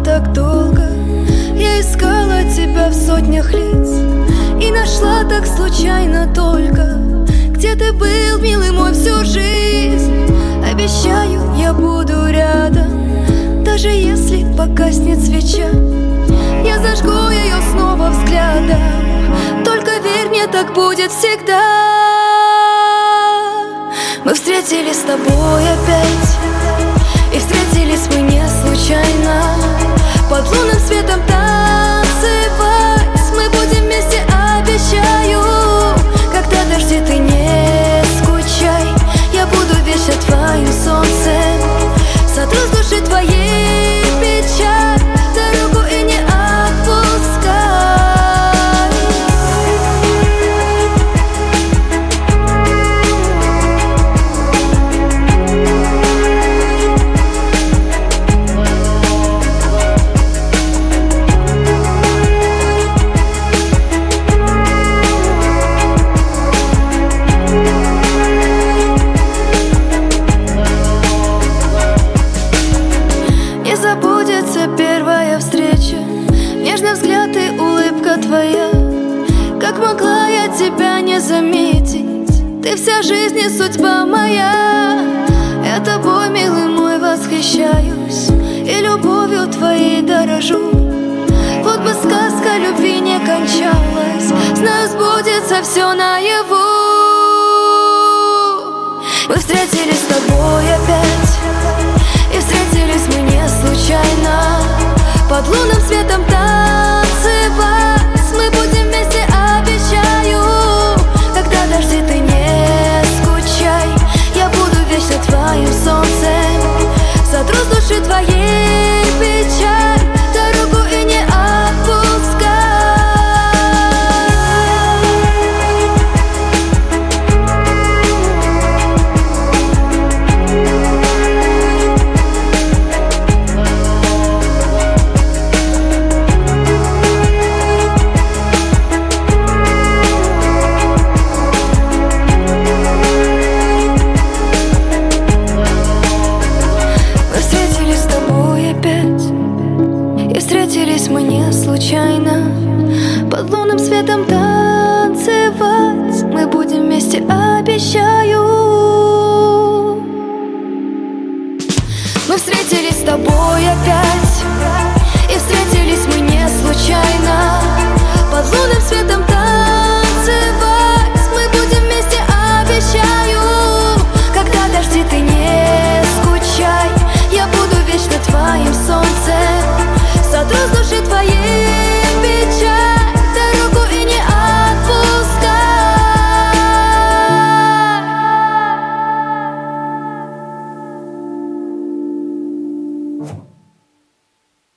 так долго. Я искала тебя в сотнях лиц и нашла так случайно только. Где ты был, милый мой, всю жизнь? Обещаю, я буду рядом, даже если погаснет свеча. Я зажгу ее снова взглядом, только верь мне, так будет всегда. Мы встретились с тобой опять, и встретились мы не случайно. Под лунным светом танцевать мы будем вместе, обещаю. Когда дожди, ты не скучай, я буду вечно твоим солнцем. Сотру с души твоей печаль, дорогу и не отпускай. Не забудется первая встреча, нежный взгляд и улыбка твоя. Как могла я тебя не заметить? Ты вся жизнь и судьба моя. Я тобой, милый мой, восхищаюсь и любовью твоей дорожу. Вот бы сказка любви не кончалась, знаю, сбудется все наяву. Мы встретились с тобой опять, и встретились мы не случайно. Под лунным светом танцевать мы будем вместе, обещаю. Когда дожди, ты не скучай, я буду вечно твоим солнцем. Сотру с души твоей печаль, дорогу и не отпускай. Встретились мы не случайно. Под лунным светом танцевать мы будем вместе, обещаю. Мы встретились с тобой опять,